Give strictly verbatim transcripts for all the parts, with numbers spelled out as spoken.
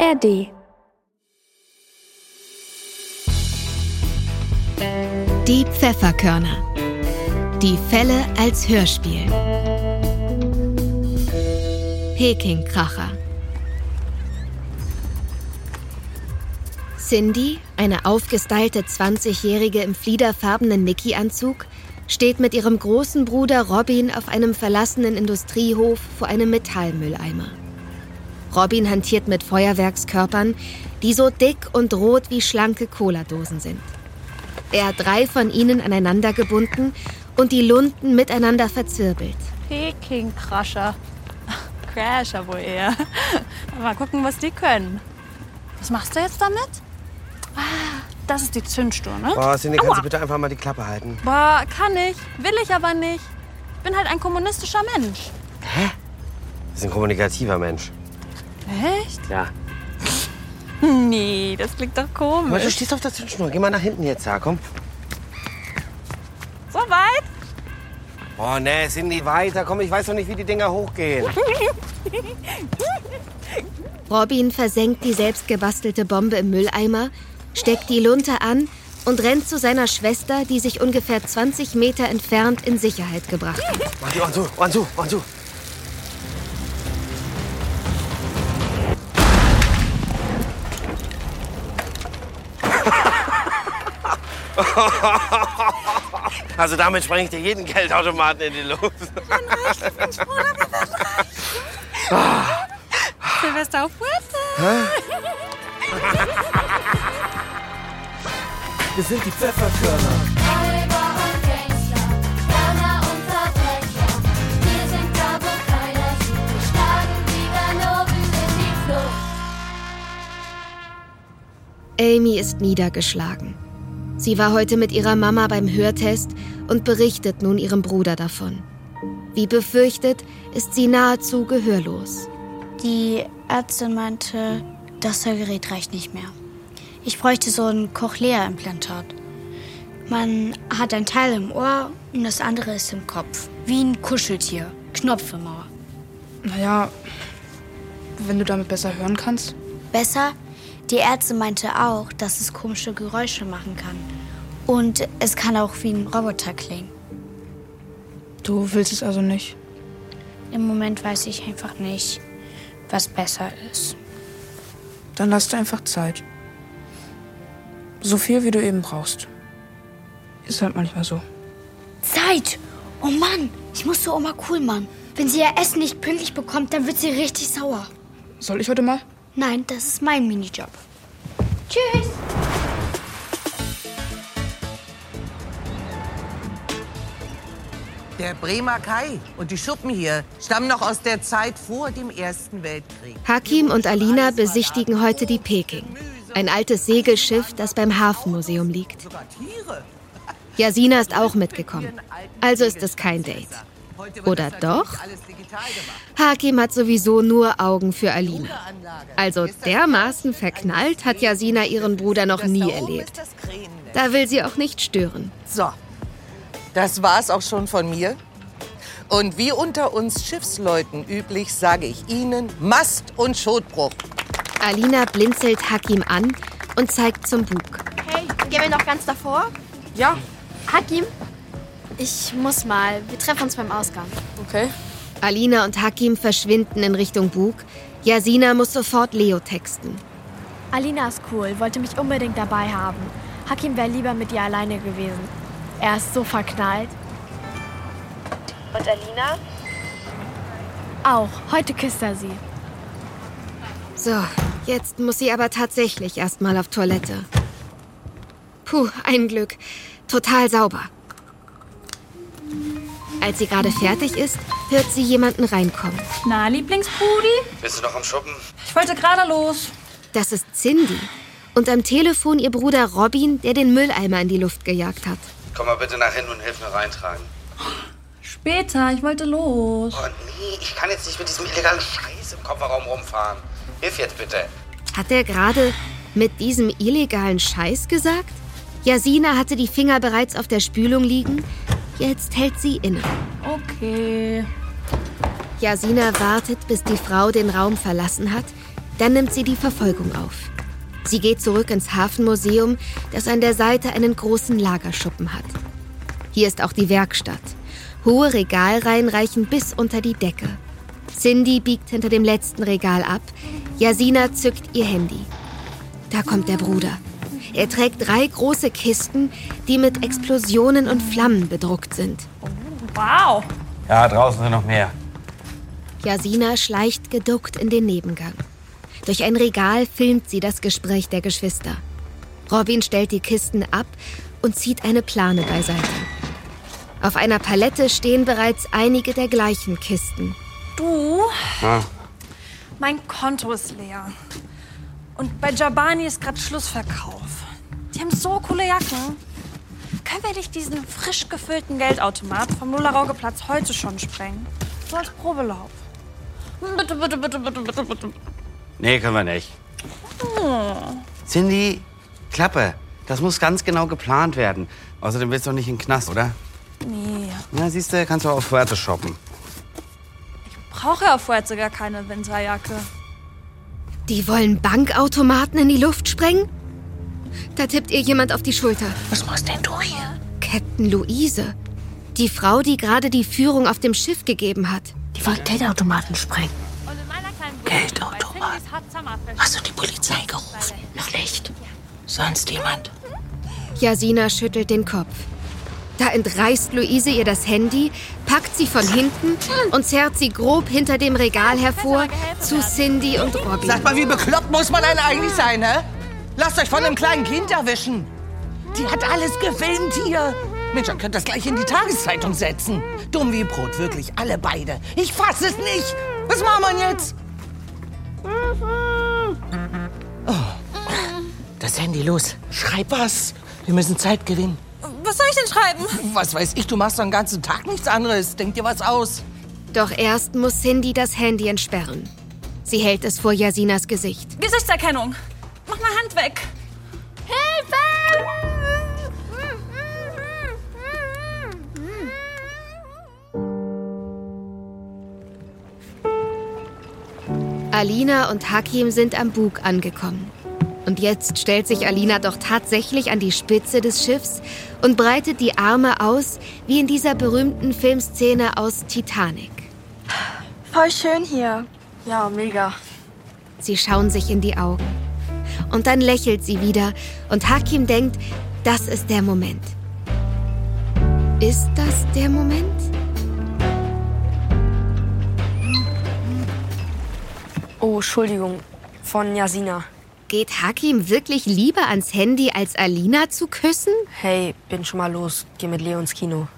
A R D. Die Pfefferkörner. Die Fälle als Hörspiel. Pekingkracher. Cindy, eine aufgestylte zwanzigjährige im fliederfarbenen Mickey-Anzug, steht mit ihrem großen Bruder Robin auf einem verlassenen Industriehof vor einem Metallmülleimer. Robin hantiert mit Feuerwerkskörpern, die so dick und rot wie schlanke Cola-Dosen sind. Er hat drei von ihnen aneinander gebunden und die Lunten miteinander verzwirbelt. Pekingkrascher. Crasher wohl eher. Mal gucken, was die können. Was machst du jetzt damit? Ah, das ist die Zündstuhr, ne? Boah, Cindy, kannst du bitte einfach mal die Klappe halten? Boah, kann ich. Will ich aber nicht. Ich bin halt ein kommunistischer Mensch. Hä? Du bist ein kommunikativer Mensch. Echt? Ja. Nee, das klingt doch komisch. Aber du stehst auf der Zündschnur. Geh mal nach hinten jetzt, ja, komm. So weit? Oh, ne, Cindy, weiter. Komm, ich weiß doch nicht, wie die Dinger hochgehen. Robin versenkt die selbstgebastelte Bombe im Mülleimer, steckt die Lunte an und rennt zu seiner Schwester, die sich ungefähr zwanzig Meter entfernt in Sicherheit gebracht hat. Mach die Ohren zu, Ohren zu, Ohren zu. Also damit spreng ich dir jeden Geldautomaten in die Luft. Mann, reich, ich bin froh, aber das reicht. Silvester auf Puerto. Wir sind die Pfefferkörner. Räuber und Gangster, Gauner und Verbrecher. Wir sind da, wo keiner sieht. Wir schlagen die Ganoven in die Flucht. Amy ist niedergeschlagen. Sie war heute mit ihrer Mama beim Hörtest und berichtet nun ihrem Bruder davon. Wie befürchtet, ist sie nahezu gehörlos. Die Ärztin meinte, das Hörgerät reicht nicht mehr. Ich bräuchte so ein Cochlea-Implantat. Man hat ein Teil im Ohr und das andere ist im Kopf. Wie ein Kuscheltier. Knopf im Ohr. Naja, wenn du damit besser hören kannst. Besser? Die Ärztin meinte auch, dass es komische Geräusche machen kann. Und es kann auch wie ein Roboter klingen. Du willst es also nicht? Im Moment weiß ich einfach nicht, was besser ist. Dann lass dir einfach Zeit. So viel, wie du eben brauchst. Ist halt manchmal so. Zeit! Oh Mann, ich muss zu Oma Kuhlmann. Wenn sie ihr Essen nicht pünktlich bekommt, dann wird sie richtig sauer. Soll ich heute mal? Nein, das ist mein Minijob. Tschüss! Der Bremer Kai und die Schuppen hier stammen noch aus der Zeit vor dem Ersten Weltkrieg. Hakim und Alina besichtigen heute die Peking, ein altes Segelschiff, das beim Hafenmuseum liegt. Jasina ist auch mitgekommen, also ist es kein Date. Oder doch? Hakim hat sowieso nur Augen für Alina. Also dermaßen verknallt hat Jasina ihren Bruder noch nie erlebt. Da will sie auch nicht stören. So, das war's auch schon von mir. Und wie unter uns Schiffsleuten üblich, sage ich Ihnen Mast- und Schotbruch. Alina blinzelt Hakim an und zeigt zum Bug. Hey, gehen wir noch ganz davor? Ja. Hakim, ich muss mal. Wir treffen uns beim Ausgang. Okay. Alina und Hakim verschwinden in Richtung Bug. Jasina muss sofort Leo texten. Alina ist cool, wollte mich unbedingt dabei haben. Hakim wäre lieber mit ihr alleine gewesen. Er ist so verknallt. Und Alina? Auch. Heute küsst er sie. So, jetzt muss sie aber tatsächlich erst mal auf Toilette. Puh, ein Glück. Total sauber. Als sie gerade fertig ist, hört sie jemanden reinkommen. Na, Lieblingsbrudi? Bist du noch am Shoppen? Ich wollte gerade los. Das ist Cindy. Und am Telefon ihr Bruder Robin, der den Mülleimer in die Luft gejagt hat. Komm mal bitte nach hinten und hilf mir reintragen. Später, ich wollte los. Oh nee, ich kann jetzt nicht mit diesem illegalen Scheiß im Kofferraum rumfahren. Hilf jetzt bitte. Hat er gerade mit diesem illegalen Scheiß gesagt? Jasina hatte die Finger bereits auf der Spülung liegen. Jetzt hält sie inne. Okay. Jasina wartet, bis die Frau den Raum verlassen hat, Dann nimmt sie die Verfolgung auf. Sie geht zurück ins Hafenmuseum, das an der Seite einen großen Lagerschuppen hat. Hier ist auch die Werkstatt. Hohe Regalreihen reichen bis unter die Decke. Cindy biegt hinter dem letzten Regal ab. Yasina zückt ihr Handy. Da kommt der Bruder. Er trägt drei große Kisten, die mit Explosionen und Flammen bedruckt sind. Wow! Ja, draußen sind noch mehr. Yasina schleicht geduckt in den Nebengang. Durch ein Regal filmt sie das Gespräch der Geschwister. Robin stellt die Kisten ab und zieht eine Plane beiseite. Auf einer Palette stehen bereits einige der gleichen Kisten. Du? Ja. Mein Konto ist leer. Und bei Jabani ist gerade Schlussverkauf. Die haben so coole Jacken. Können wir nicht diesen frisch gefüllten Geldautomat vom Nuller-Rauge-Platz heute schon sprengen? So als Probelauf. Bitte, bitte, bitte, bitte, bitte, bitte. Nee, können wir nicht. Oh. Cindy, Klappe. Das muss ganz genau geplant werden. Außerdem willst du doch nicht in den Knast, oder? Nee. Na, siehst du, kannst du auch auf Fuerte shoppen. Ich brauche ja auf Fuerte gar keine Winterjacke. Die wollen Bankautomaten in die Luft sprengen? Da tippt ihr jemand auf die Schulter. Was machst denn du hier? Captain Luise. Die Frau, die gerade die Führung auf dem Schiff gegeben hat. Die wollen Geldautomaten sprengen. Geldautomaten? Hast du die Polizei gerufen? Noch nicht. Sonst jemand? Yasina schüttelt den Kopf. Da entreißt Luise ihr das Handy, packt sie von hinten und zerrt sie grob hinter dem Regal hervor zu Cindy und Robin. Sag mal, wie bekloppt muss man denn eigentlich sein, hä? Lasst euch von einem kleinen Kind erwischen. Die hat alles gefilmt hier. Mensch, ihr könnt das gleich in die Tageszeitung setzen. Dumm wie Brot, wirklich, alle beide. Ich fass es nicht. Was machen wir jetzt? Oh. Das Handy, los. Schreib was. Wir müssen Zeit gewinnen. Was soll ich denn schreiben? Was weiß ich, du machst doch den ganzen Tag nichts anderes. Denk dir was aus. Doch erst muss Cindy das Handy entsperren. Sie hält es vor Yasinas Gesicht. Gesichtserkennung. Mach mal Hand weg. Alina und Hakim sind am Bug angekommen. Und jetzt stellt sich Alina doch tatsächlich an die Spitze des Schiffs und breitet die Arme aus, wie in dieser berühmten Filmszene aus Titanic. Voll schön hier. Ja, mega. Sie schauen sich in die Augen. Und dann lächelt sie wieder und Hakim denkt, das ist der Moment. Ist das der Moment? Oh, Entschuldigung. Von Yasina. Geht Hakim wirklich lieber ans Handy, als Alina zu küssen? Hey, bin schon mal los. Geh mit Leo ins Kino.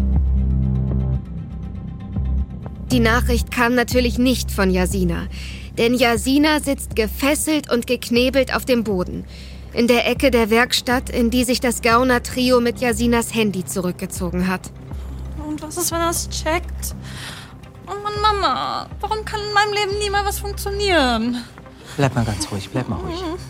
Die Nachricht kam natürlich nicht von Yasina. Denn Yasina sitzt gefesselt und geknebelt auf dem Boden. In der Ecke der Werkstatt, in die sich das Gauner-Trio mit Yasinas Handy zurückgezogen hat. Und was ist, wenn er es checkt? Oh Mann, Mama, warum kann in meinem Leben nie mal was funktionieren? Bleib mal ganz ruhig, bleib mal ruhig. Mhm.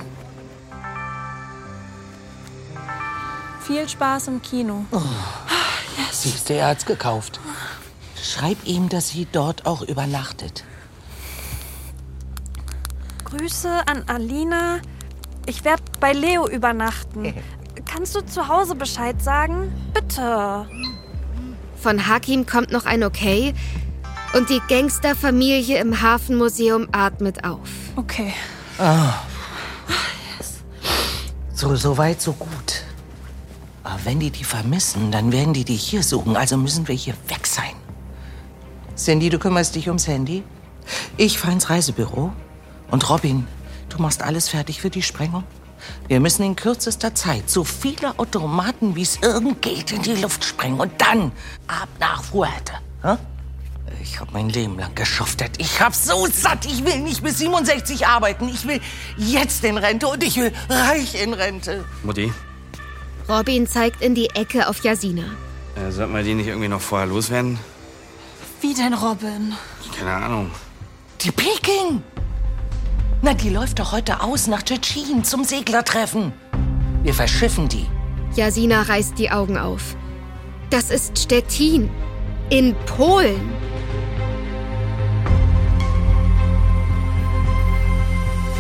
Viel Spaß im Kino. Oh. Yes. Siehst du, er hat's gekauft. Schreib ihm, dass sie dort auch übernachtet. Grüße an Alina. Ich werde bei Leo übernachten. Kannst du zu Hause Bescheid sagen? Bitte. Von Hakim kommt noch ein Okay und die Gangsterfamilie im Hafenmuseum atmet auf. Okay. Ah. Yes. So, so weit, so gut. Aber wenn die die vermissen, dann werden die die hier suchen. Also müssen wir hier weg sein. Cindy, du kümmerst dich ums Handy. Ich fahr ins Reisebüro. Und Robin, du machst alles fertig für die Sprengung. Wir müssen in kürzester Zeit so viele Automaten, wie es irgend geht, in die Luft sprengen. Und dann ab nach Fuerte. Hm? Ich habe mein Leben lang geschuftet. Ich hab so satt. Ich will nicht bis siebenundsechzig arbeiten. Ich will jetzt in Rente und ich will reich in Rente. Mutti, Robin zeigt in die Ecke auf Yasina. äh, sollten wir die nicht irgendwie noch vorher loswerden? Wie denn, Robin? Keine Ahnung. Die Peking! Na, die läuft doch heute aus nach Tschetschen zum Seglertreffen. Wir verschiffen die. Yasina reißt die Augen auf. Das ist Stettin. In Polen.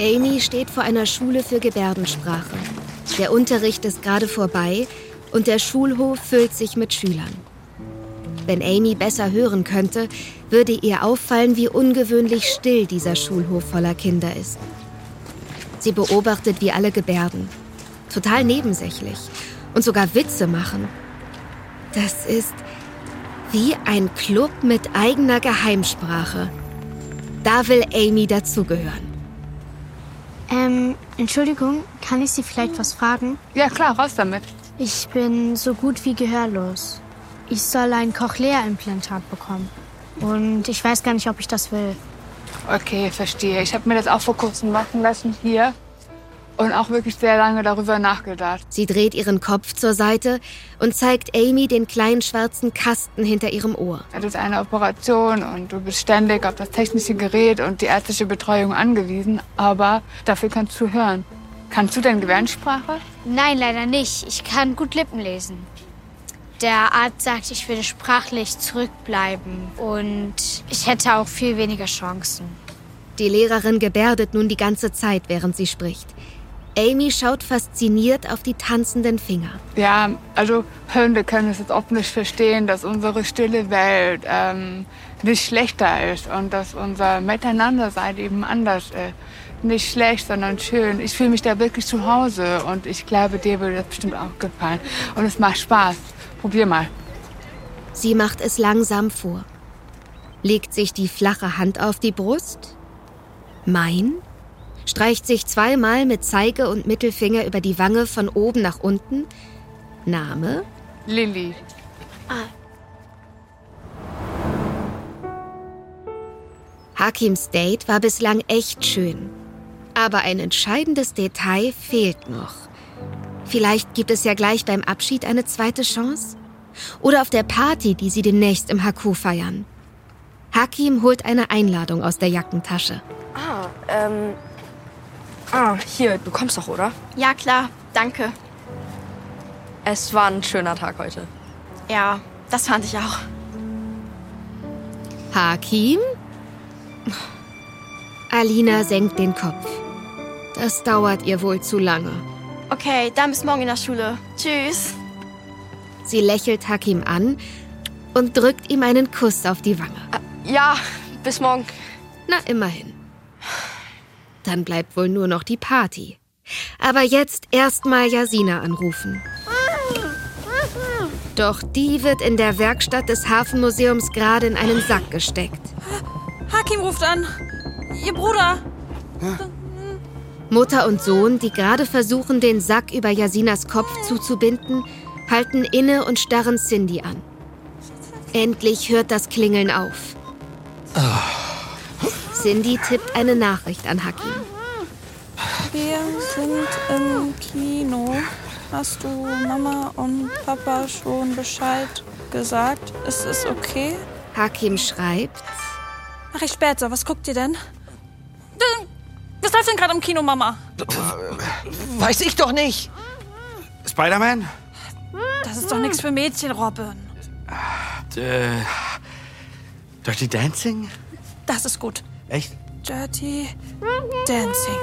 Amy steht vor einer Schule für Gebärdensprache. Der Unterricht ist gerade vorbei und der Schulhof füllt sich mit Schülern. Wenn Amy besser hören könnte, würde ihr auffallen, wie ungewöhnlich still dieser Schulhof voller Kinder ist. Sie beobachtet, wie alle gebärden. Total nebensächlich. Und sogar Witze machen. Das ist wie ein Club mit eigener Geheimsprache. Da will Amy dazugehören. Ähm, Entschuldigung, kann ich Sie vielleicht was fragen? Ja klar, raus damit. Ich bin so gut wie gehörlos. Ich soll ein Cochlea-Implantat bekommen. Und ich weiß gar nicht, ob ich das will. Okay, verstehe. Ich habe mir das auch vor kurzem machen lassen hier. Und auch wirklich sehr lange darüber nachgedacht. Sie dreht ihren Kopf zur Seite und zeigt Amy den kleinen schwarzen Kasten hinter ihrem Ohr. Das ist eine Operation und du bist ständig auf das technische Gerät und die ärztliche Betreuung angewiesen. Aber dafür kannst du hören. Kannst du denn Gebärdensprache? Nein, leider nicht. Ich kann gut Lippen lesen. Der Arzt sagt, ich würde sprachlich zurückbleiben und ich hätte auch viel weniger Chancen. Die Lehrerin gebärdet nun die ganze Zeit, während sie spricht. Amy schaut fasziniert auf die tanzenden Finger. Ja, also Hörende können es jetzt oft nicht verstehen, dass unsere stille Welt ähm, nicht schlechter ist und dass unser Miteinandersein eben anders ist. Nicht schlecht, sondern schön. Ich fühle mich da wirklich zu Hause und ich glaube, dir würde das bestimmt auch gefallen. Und es macht Spaß. Probier mal. Sie macht es langsam vor. Legt sich die flache Hand auf die Brust. Mein. Streicht sich zweimal mit Zeige und Mittelfinger über die Wange von oben nach unten. Name? Lilly. Ah. Hakims Date war bislang echt schön. Aber ein entscheidendes Detail fehlt noch. Vielleicht gibt es ja gleich beim Abschied eine zweite Chance? Oder auf der Party, die sie demnächst im Haku feiern. Hakim holt eine Einladung aus der Jackentasche. Ah, ähm... Ah, hier, du kommst doch, oder? Ja, klar. Danke. Es war ein schöner Tag heute. Ja, das fand ich auch. Hakim? Alina senkt den Kopf. Das dauert ihr wohl zu lange. Okay, dann bis morgen in der Schule. Tschüss. Sie lächelt Hakim an und drückt ihm einen Kuss auf die Wange. Ja, bis morgen. Na, immerhin. Dann bleibt wohl nur noch die Party. Aber jetzt erstmal Jasina anrufen. Doch die wird in der Werkstatt des Hafenmuseums gerade in einen Sack gesteckt. Hakim ruft an. Ihr Bruder. Mutter und Sohn, die gerade versuchen, den Sack über Jasinas Kopf zuzubinden, halten inne und starren Cindy an. Endlich hört das Klingeln auf. Cindy tippt eine Nachricht an Hakim. Wir sind im Kino. Hast du Mama und Papa schon Bescheid gesagt? Ist es okay? Hakim schreibt. Mach ich später. Was guckt ihr denn? Was läuft denn gerade im Kino, Mama? Weiß ich doch nicht. Spider-Man? Das ist doch nichts für Mädchen, Robin. Äh, Dirty Dancing? Das ist gut. Echt? Dirty Dancing.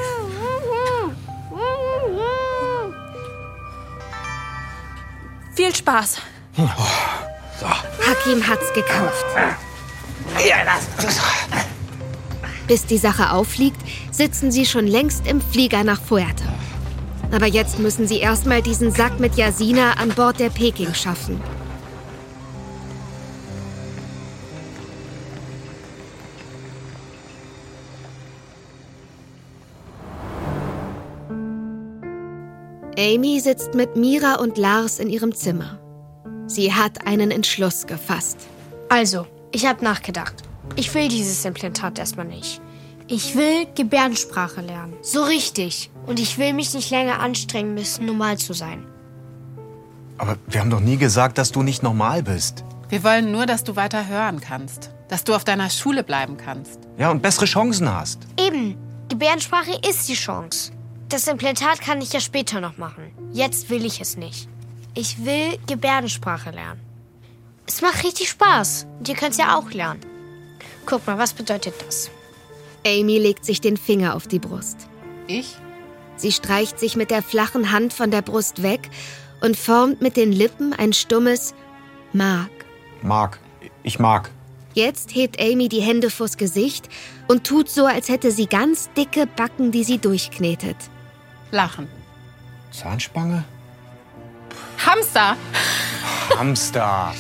Viel Spaß. Oh, so. Hakim hat's gekauft. Ja, das. Bis die Sache auffliegt, sitzen sie schon längst im Flieger nach Fuerte. Aber jetzt müssen sie erstmal diesen Sack mit Jasina an Bord der Peking schaffen. Amy sitzt mit Mira und Lars in ihrem Zimmer. Sie hat einen Entschluss gefasst. Also, ich habe nachgedacht. Ich will dieses Implantat erstmal nicht. Ich will Gebärdensprache lernen. So richtig. Und ich will mich nicht länger anstrengen müssen, normal zu sein. Aber wir haben doch nie gesagt, dass du nicht normal bist. Wir wollen nur, dass du weiter hören kannst. Dass du auf deiner Schule bleiben kannst. Ja, und bessere Chancen hast. Eben. Gebärdensprache ist die Chance. Das Implantat kann ich ja später noch machen. Jetzt will ich es nicht. Ich will Gebärdensprache lernen. Es macht richtig Spaß. Und ihr könnt es ja auch lernen. Guck mal, was bedeutet das? Amy legt sich den Finger auf die Brust. Ich? Sie streicht sich mit der flachen Hand von der Brust weg und formt mit den Lippen ein stummes Mag. Mag. Ich mag. Jetzt hebt Amy die Hände vors Gesicht und tut so, als hätte sie ganz dicke Backen, die sie durchknetet. Lachen. Zahnspange? Hamster. Hamster.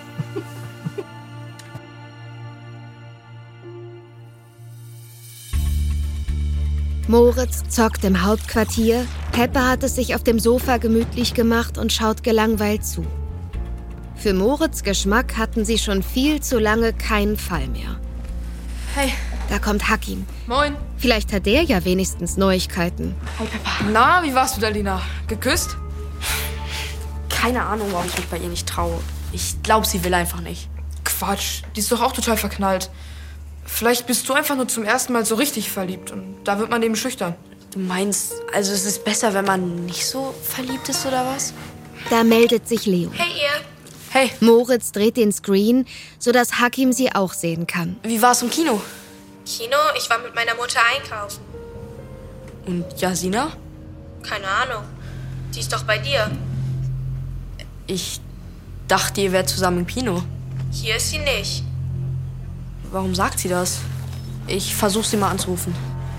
Moritz zockt im Hauptquartier. Pepper hat es sich auf dem Sofa gemütlich gemacht und schaut gelangweilt zu. Für Moritz' Geschmack hatten sie schon viel zu lange keinen Fall mehr. Hey. Da kommt Hakim. Moin. Vielleicht hat der ja wenigstens Neuigkeiten. Hi, Peppa. Na, wie war's mit Alina? Geküsst? Keine Ahnung, warum ich mich bei ihr nicht traue. Ich glaube, sie will einfach nicht. Quatsch, die ist doch auch total verknallt. Vielleicht bist du einfach nur zum ersten Mal so richtig verliebt und da wird man eben schüchtern. Du meinst, also es ist besser, wenn man nicht so verliebt ist, oder was? Da meldet sich Leo. Hey, ihr. Hey. Moritz dreht den Screen, sodass Hakim sie auch sehen kann. Wie war's im Kino? Kino? Ich war mit meiner Mutter einkaufen. Und Jasina? Keine Ahnung. Die ist doch bei dir. Ich dachte, ihr wärt zusammen im Kino. Hier ist sie nicht. Warum sagt sie das? Ich versuche sie mal anzurufen.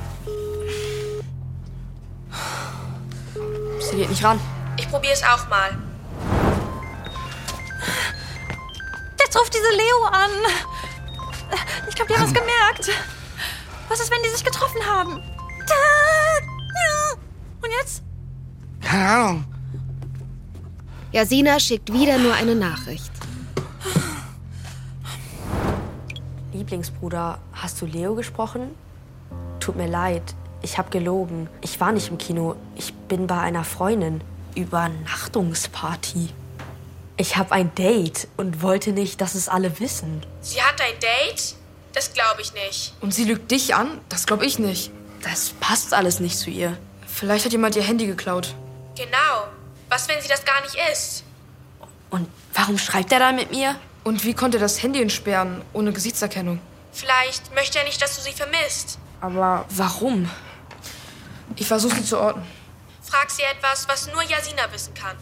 Sie geht nicht ran. Ich probiere es auch mal. Jetzt ruft diese Leo an. Ich glaube, die haben was gemerkt. Was ist, wenn die sich getroffen haben? Und jetzt? Keine Ahnung. Jasina schickt wieder nur eine Nachricht. Lieblingsbruder, hast du Leo gesprochen? Tut mir leid, ich habe gelogen. Ich war nicht im Kino, ich bin bei einer Freundin. Übernachtungsparty. Ich habe ein Date und wollte nicht, dass es alle wissen. Sie hat ein Date? Das glaube ich nicht. Und sie lügt dich an? Das glaube ich nicht. Das passt alles nicht zu ihr. Vielleicht hat jemand ihr Handy geklaut. Genau. Was, wenn sie das gar nicht ist? Und warum schreibt er da mit mir? Und wie konnte er das Handy entsperren, ohne Gesichtserkennung? Vielleicht möchte er nicht, dass du sie vermisst. Aber warum? Ich versuche sie zu orten. Frag sie etwas, was nur Jasina wissen kann.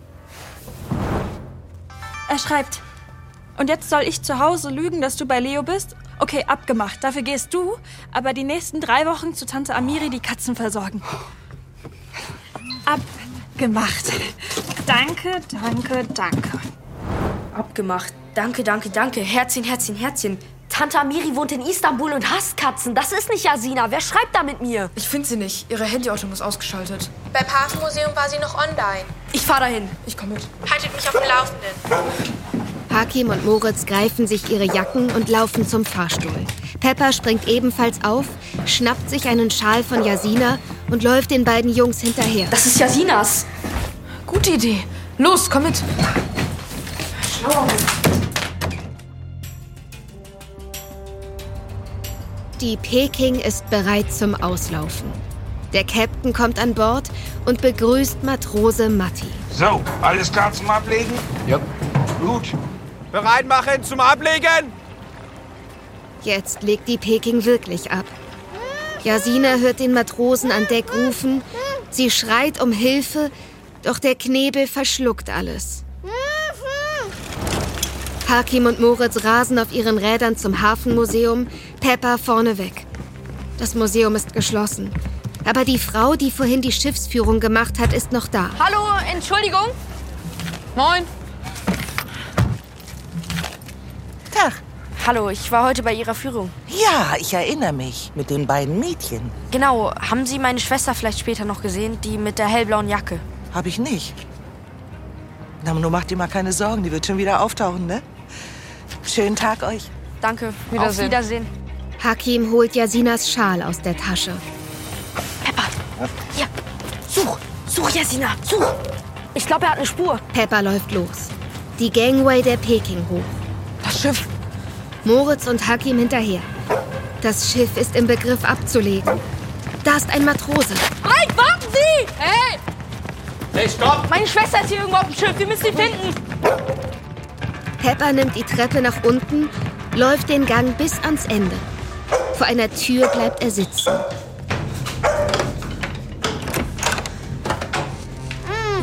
Er schreibt. Und jetzt soll ich zu Hause lügen, dass du bei Leo bist? Okay, abgemacht. Dafür gehst du, aber die nächsten drei Wochen zu Tante Amiri die Katzen versorgen. Abgemacht. Danke, danke, danke. Abgemacht. Danke, danke, danke. Herzchen, Herzchen, Herzchen. Tante Amiri wohnt in Istanbul und hasst Katzen. Das ist nicht Jasina. Wer schreibt da mit mir? Ich finde sie nicht. Ihre Handyortung ist ausgeschaltet. Beim Hafenmuseum war sie noch online. Ich fahr dahin. Ich komme mit. Haltet mich auf dem Laufenden. Hakim und Moritz greifen sich ihre Jacken und laufen zum Fahrstuhl. Pepper springt ebenfalls auf, schnappt sich einen Schal von Jasina und läuft den beiden Jungs hinterher. Das ist Jasinas. Gute Idee. Los, komm mit. Schau. Die Peking ist bereit zum Auslaufen. Der Captain kommt an Bord und begrüßt Matrose Matti. So, alles klar zum Ablegen? Ja. Gut. Bereit machen zum Ablegen! Jetzt legt die Peking wirklich ab. Jasina hört den Matrosen an Deck rufen. Sie schreit um Hilfe, doch der Knebel verschluckt alles. Hakim und Moritz rasen auf ihren Rädern zum Hafenmuseum, Pepper vorneweg. Das Museum ist geschlossen. Aber die Frau, die vorhin die Schiffsführung gemacht hat, ist noch da. Hallo, Entschuldigung. Moin. Tag. Hallo, ich war heute bei Ihrer Führung. Ja, ich erinnere mich. Mit den beiden Mädchen. Genau. Haben Sie meine Schwester vielleicht später noch gesehen? Die mit der hellblauen Jacke. Hab ich nicht. Na, nur macht dir mal keine Sorgen. Die wird schon wieder auftauchen, ne? Schönen Tag euch. Danke. Wiedersehen. Auf Wiedersehen. Hakim holt Jasinas Schal aus der Tasche. Pepper. Hier. Such. Such, Jasina. Such. Ich glaube, er hat eine Spur. Pepper läuft los. Die Gangway der Peking hoch. Das Schiff. Moritz und Hakim hinterher. Das Schiff ist im Begriff abzulegen. Da ist ein Matrose. Halt, warten Sie! Hey! Hey, stopp! Meine Schwester ist hier irgendwo auf dem Schiff. Wir müssen sie finden. Pepper nimmt die Treppe nach unten, läuft den Gang bis ans Ende. Vor einer Tür bleibt er sitzen.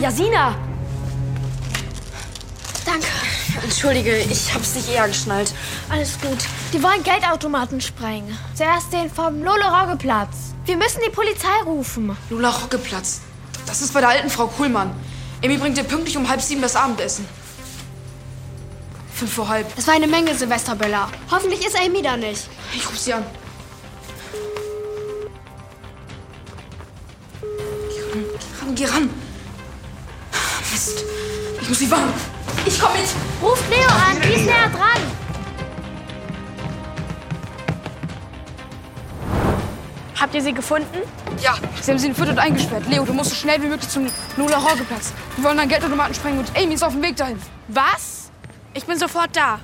Jasina! Danke. Entschuldige, ich hab's nicht eher geschnallt. Alles gut. Die wollen Geldautomaten sprengen. Zuerst den vom Lolo-Rogge-Platz. Wir müssen die Polizei rufen. Lula-Rogge-Platz. Das ist bei der alten Frau Kuhlmann. Amy bringt dir pünktlich um halb sieben das Abendessen. Fünf vor halb. Es war eine Menge, Silvesterböller. Hoffentlich ist Amy da nicht. Ich ruf sie an. Geh ran, geh ran. Mist. Ich muss sie warnen. Ich komm mit. Ruft Leo an, die ist näher dran. Habt ihr sie gefunden? Ja, sie haben sie entführt und eingesperrt. Leo, du musst so schnell wie möglich zum Lula-Rogge-Platz. Wir wollen einen Geldautomaten sprengen und Amy ist auf dem Weg dahin. Was? Ich bin sofort da.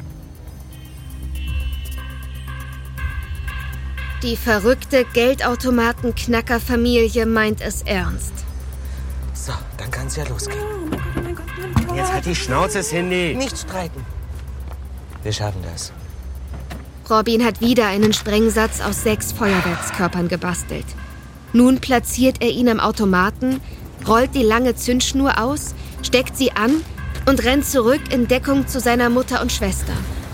Die verrückte Geldautomaten-Knacker-Familie meint es ernst. So, dann kann's ja losgehen. Jetzt hat die Schnauze, Cindy. Nicht streiten. Wir schaffen das. Robin hat wieder einen Sprengsatz aus sechs Feuerwerkskörpern gebastelt. Nun platziert er ihn am Automaten, rollt die lange Zündschnur aus, steckt sie an und rennt zurück in Deckung zu seiner Mutter und Schwester.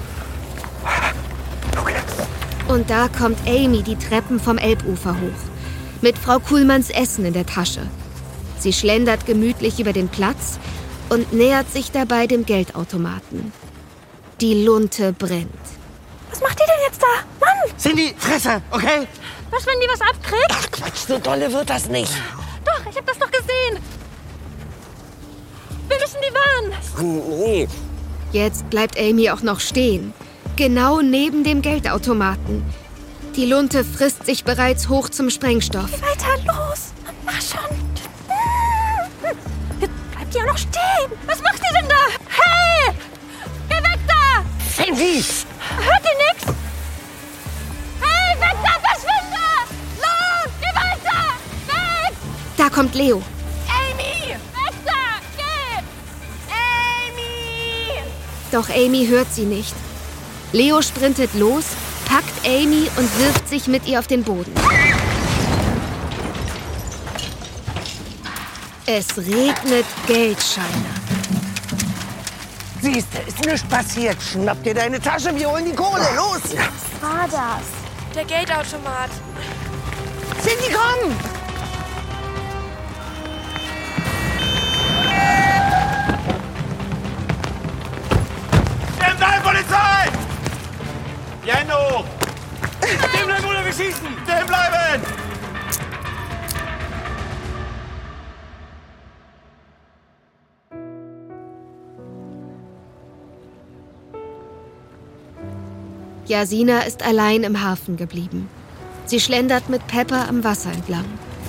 Und da kommt Amy die Treppen vom Elbufer hoch, mit Frau Kuhlmanns Essen in der Tasche. Sie schlendert gemütlich über den Platz und nähert sich dabei dem Geldautomaten. Die Lunte brennt. Was macht die denn jetzt da? Mann! Cindy, Fresse, okay? Was, wenn die was abkriegt? Ach Quatsch, so dolle wird das nicht. Doch, ich hab das doch gesehen. Wir müssen die warnen. Oh, nee. Jetzt bleibt Amy auch noch stehen, genau neben dem Geldautomaten. Die Lunte frisst sich bereits hoch zum Sprengstoff. Geh weiter, los! Mach schon! Jetzt bleibt die ja noch stehen! Was macht die denn da? Hey! Geh weg da! Cindy! Hört ihr nix? Hey, weg da! Verschwinde! Los! Geh weiter! Weg! Da kommt Leo. Amy! Weg da! Geh! Amy! Doch Amy hört sie nicht. Leo sprintet los, packt Amy und wirft sich mit ihr auf den Boden. Es regnet Geldscheine. Siehst du, ist nichts passiert. Schnapp dir deine Tasche, wir holen die Kohle. Los! Was war das? Der Geldautomat. Cindy, komm! Stehen bleiben, Polizei! Die Hände hoch! Stehen bleiben oder wir schießen! Stehen bleiben! Jasina ist allein im Hafen geblieben. Sie schlendert mit Pepper am Wasser entlang.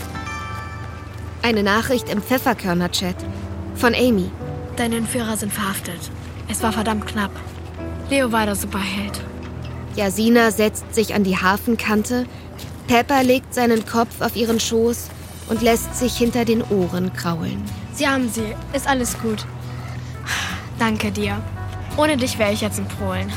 Eine Nachricht im Pfefferkörner-Chat von Amy. Deine Entführer sind verhaftet. Es war verdammt knapp. Leo war der Superheld. Jasina setzt sich an die Hafenkante. Pepper legt seinen Kopf auf ihren Schoß und lässt sich hinter den Ohren kraulen. Sie haben sie. Ist alles gut. Danke dir. Ohne dich wäre ich jetzt in Polen.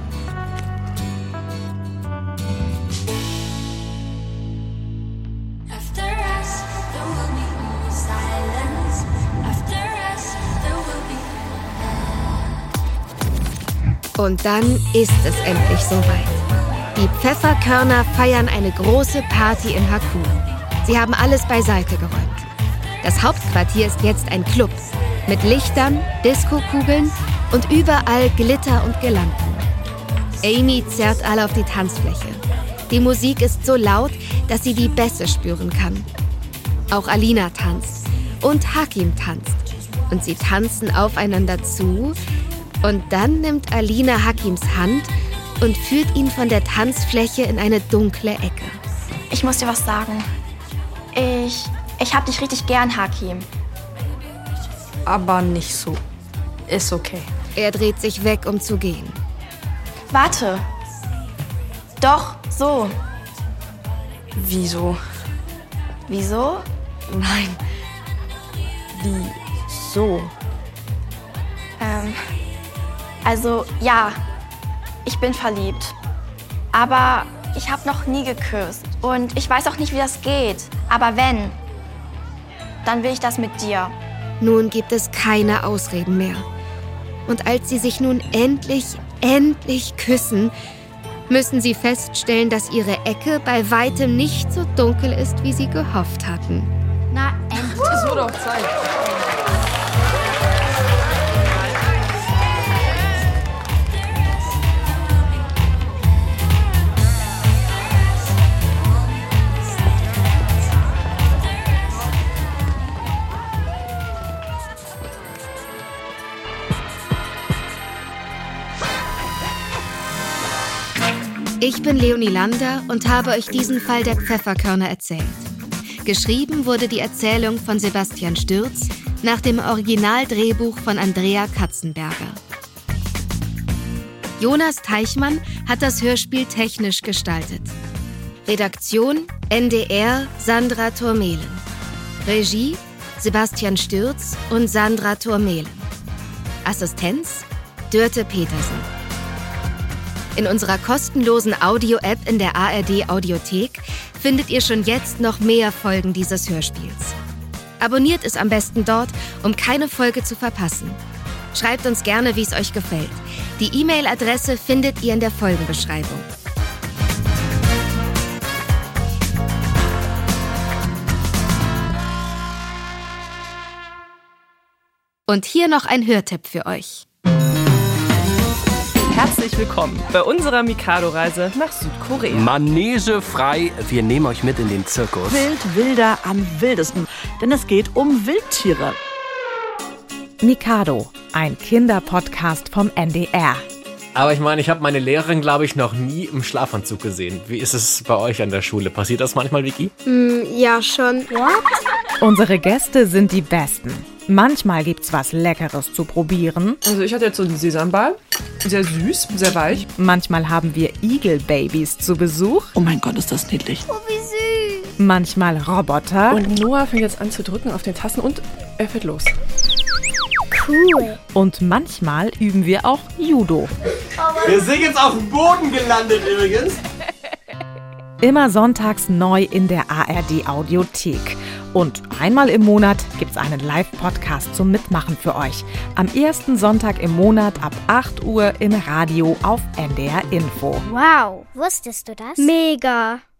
Und dann ist es endlich soweit. Die Pfefferkörner feiern eine große Party in Haku. Sie haben alles beiseite geräumt. Das Hauptquartier ist jetzt ein Club mit Lichtern, Diskokugeln und überall Glitter und Girlanden. Amy zerrt alle auf die Tanzfläche. Die Musik ist so laut, dass sie die Bässe spüren kann. Auch Alina tanzt und Hakim tanzt. Und sie tanzen aufeinander zu. Und dann nimmt Alina Hakims Hand und führt ihn von der Tanzfläche in eine dunkle Ecke. Ich muss dir was sagen. Ich, ich hab dich richtig gern, Hakim. Aber nicht so. Ist okay. Er dreht sich weg, um zu gehen. Warte. Doch, so. Wieso? Wieso? Nein. Wieso? Ähm, also, ja. Ich bin verliebt. Aber ich habe noch nie geküsst. Und ich weiß auch nicht, wie das geht. Aber wenn, dann will ich das mit dir. Nun gibt es keine Ausreden mehr. Und als sie sich nun endlich, endlich küssen, müssen sie feststellen, dass ihre Ecke bei weitem nicht so dunkel ist, wie sie gehofft hatten. Na, endlich. Es wurde auch Zeit. Ich bin Leonie Lander und habe euch diesen Fall der Pfefferkörner erzählt. Geschrieben wurde die Erzählung von Sebastian Stürz nach dem Originaldrehbuch von Andrea Katzenberger. Jonas Teichmann hat das Hörspiel technisch gestaltet. Redaktion N D R Sandra Thurmehlen. Regie Sebastian Stürz und Sandra Thurmehlen. Assistenz Dörte Petersen. In unserer kostenlosen Audio-App in der A R D-Audiothek findet ihr schon jetzt noch mehr Folgen dieses Hörspiels. Abonniert es am besten dort, um keine Folge zu verpassen. Schreibt uns gerne, wie es euch gefällt. Die E-Mail-Adresse findet ihr in der Folgenbeschreibung. Und hier noch ein Hörtipp für euch. Herzlich willkommen bei unserer Mikado-Reise nach Südkorea. Manege frei, wir nehmen euch mit in den Zirkus. Wild, wilder, am wildesten, denn es geht um Wildtiere. Mikado, ein Kinderpodcast vom N D R. Aber ich meine, ich habe meine Lehrerin, glaube ich, noch nie im Schlafanzug gesehen. Wie ist es bei euch an der Schule? Passiert das manchmal, Vicky? Mm, ja, schon. What? Unsere Gäste sind die Besten. Manchmal gibt's was Leckeres zu probieren. Also ich hatte jetzt so einen Sesamball. Sehr süß, sehr weich. Manchmal haben wir Igel-Babys zu Besuch. Oh mein Gott, ist das niedlich. Oh, wie süß. Manchmal Roboter. Und Noah fängt jetzt an zu drücken auf den Tasten und er fährt los. Cool. Und manchmal üben wir auch Judo. Wir sind jetzt auf dem Boden gelandet übrigens. Immer sonntags neu in der A R D-Audiothek. Und einmal im Monat gibt's einen Live-Podcast zum Mitmachen für euch. Am ersten Sonntag im Monat ab acht Uhr im Radio auf N D R Info. Wow, wusstest du das? Mega.